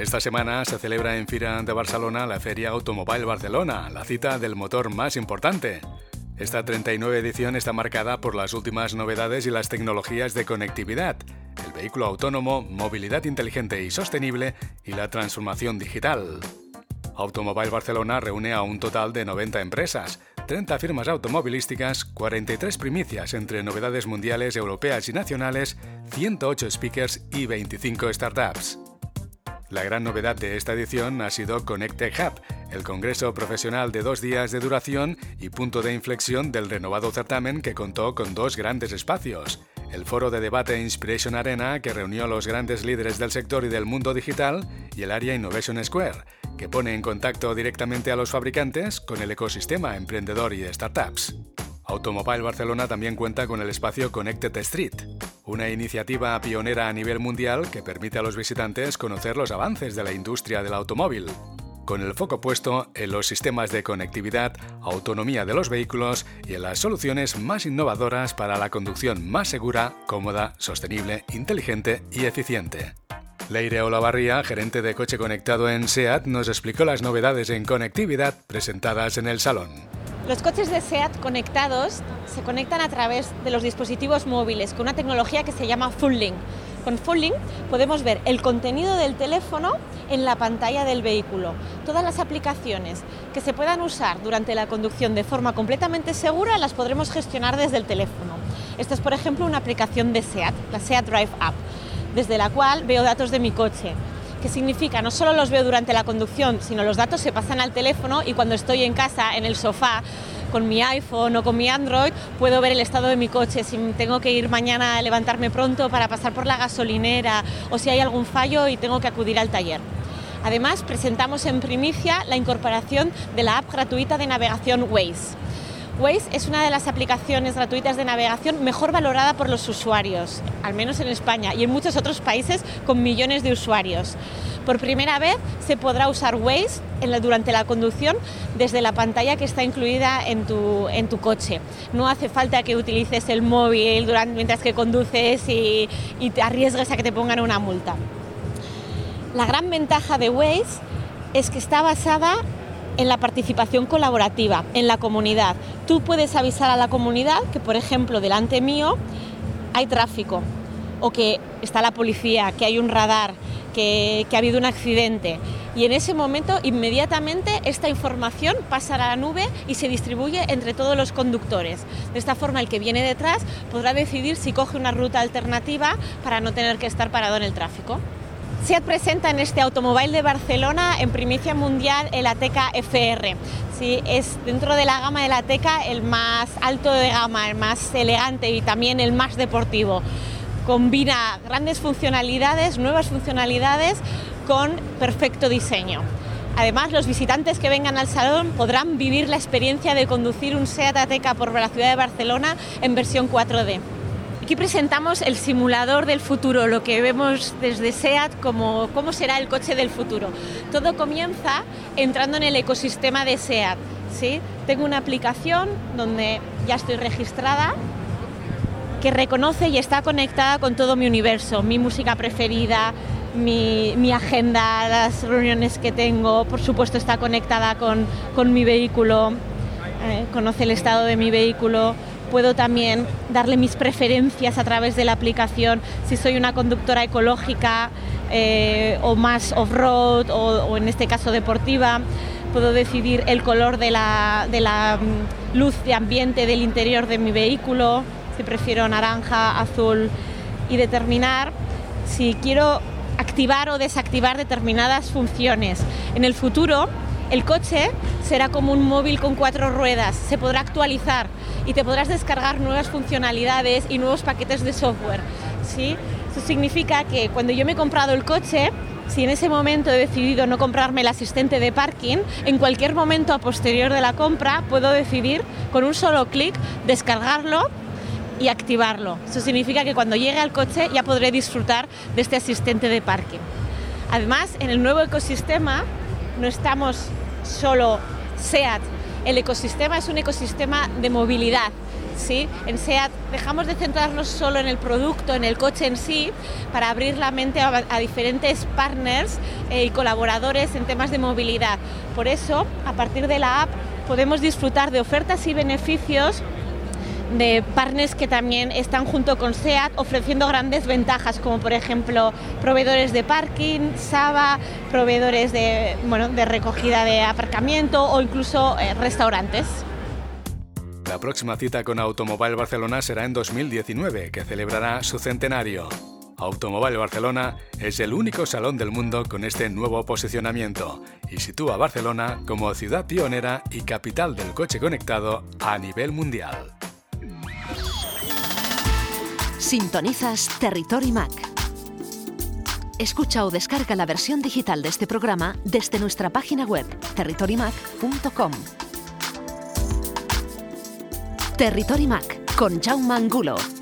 Esta semana se celebra en Fira de Barcelona la Feria Automobile Barcelona, la cita del motor más importante. Esta 39 edición está marcada por las últimas novedades y las tecnologías de conectividad, el vehículo autónomo, movilidad inteligente y sostenible y la transformación digital. Automobile Barcelona reúne a un total de 90 empresas, 30 firmas automovilísticas, 43 primicias entre novedades mundiales, europeas y nacionales, 108 speakers y 25 startups. La gran novedad de esta edición ha sido Connect Hub, el congreso profesional de 2 días de duración y punto de inflexión del renovado certamen que contó con 2 grandes espacios. El foro de debate Inspiration Arena, que reunió a los grandes líderes del sector y del mundo digital, y el área Innovation Square, que pone en contacto directamente a los fabricantes con el ecosistema emprendedor y de startups. Automobile Barcelona también cuenta con el espacio Connected Street, una iniciativa pionera a nivel mundial que permite a los visitantes conocer los avances de la industria del automóvil, con el foco puesto en los sistemas de conectividad, autonomía de los vehículos y en las soluciones más innovadoras para la conducción más segura, cómoda, sostenible, inteligente y eficiente. Leire Olavarría, gerente de coche conectado en SEAT, nos explicó las novedades en conectividad presentadas en el salón. Los coches de SEAT conectados se conectan a través de los dispositivos móviles con una tecnología que se llama Full Link. Con Full Link podemos ver el contenido del teléfono en la pantalla del vehículo. Todas las aplicaciones que se puedan usar durante la conducción de forma completamente segura las podremos gestionar desde el teléfono. Esta es, por ejemplo, una aplicación de SEAT, la SEAT Drive App, desde la cual veo datos de mi coche. ¿Qué significa? No solo los veo durante la conducción, sino los datos se pasan al teléfono y cuando estoy en casa, en el sofá, con mi iPhone o con mi Android, puedo ver el estado de mi coche, si tengo que ir mañana a levantarme pronto para pasar por la gasolinera o si hay algún fallo y tengo que acudir al taller. Además, presentamos en primicia la incorporación de la app gratuita de navegación Waze. Waze es una de las aplicaciones gratuitas de navegación mejor valorada por los usuarios, al menos en España y en muchos otros países con millones de usuarios. Por primera vez se podrá usar Waze durante la conducción desde la pantalla que está incluida en tu coche. No hace falta que utilices el móvil mientras que conduces y te arriesgues a que te pongan una multa. La gran ventaja de Waze es que está basada en la participación colaborativa, en la comunidad. Tú puedes avisar a la comunidad que, por ejemplo, delante mío hay tráfico o que está la policía, que hay un radar, que ha habido un accidente. Y en ese momento, inmediatamente, esta información pasa a la nube y se distribuye entre todos los conductores. De esta forma, el que viene detrás podrá decidir si coge una ruta alternativa para no tener que estar parado en el tráfico. SEAT presenta en este Automobile de Barcelona en primicia mundial el Ateca FR. Sí, es dentro de la gama del Ateca el más alto de gama, el más elegante y también el más deportivo. Combina grandes funcionalidades, nuevas funcionalidades con perfecto diseño. Además, los visitantes que vengan al salón podrán vivir la experiencia de conducir un SEAT Ateca por la ciudad de Barcelona en versión 4D. Aquí presentamos el simulador del futuro, lo que vemos desde SEAT como cómo será el coche del futuro. Todo comienza entrando en el ecosistema de SEAT, ¿sí? Tengo una aplicación donde ya estoy registrada, que reconoce y está conectada con todo mi universo, mi música preferida, mi agenda, las reuniones que tengo, por supuesto está conectada con mi vehículo, conoce el estado de mi vehículo. Puedo también darle mis preferencias a través de la aplicación, si soy una conductora ecológica o más off-road o en este caso deportiva. Puedo decidir el color de la luz de ambiente del interior de mi vehículo, si prefiero naranja, azul, y determinar si quiero activar o desactivar determinadas funciones. En el futuro, el coche será como un móvil con 4 ruedas, se podrá actualizar y te podrás descargar nuevas funcionalidades y nuevos paquetes de software, ¿sí? Eso significa que cuando yo me he comprado el coche, si en ese momento he decidido no comprarme el asistente de parking, en cualquier momento a posterior de la compra puedo decidir con un solo clic descargarlo y activarlo. Eso significa que cuando llegue al coche ya podré disfrutar de este asistente de parking. Además, en el nuevo ecosistema no estamos solo SEAT. El ecosistema es un ecosistema de movilidad. ¿sí? En SEAT dejamos de centrarnos solo en el producto, en el coche en sí, para abrir la mente a diferentes partners y colaboradores en temas de movilidad. Por eso, a partir de la app, podemos disfrutar de ofertas y beneficios de partners que también están junto con SEAT ofreciendo grandes ventajas, como por ejemplo proveedores de parking, Saba, proveedores de recogida de aparcamiento o incluso restaurantes. La próxima cita con Automobile Barcelona será en 2019, que celebrará su centenario. Automobile Barcelona es el único salón del mundo con este nuevo posicionamiento y sitúa a Barcelona como ciudad pionera y capital del coche conectado a nivel mundial. Sintonizas Territory Mac. Escucha o descarga la versión digital de este programa desde nuestra página web territorymac.com. Territory Mac con Jaume Angulo.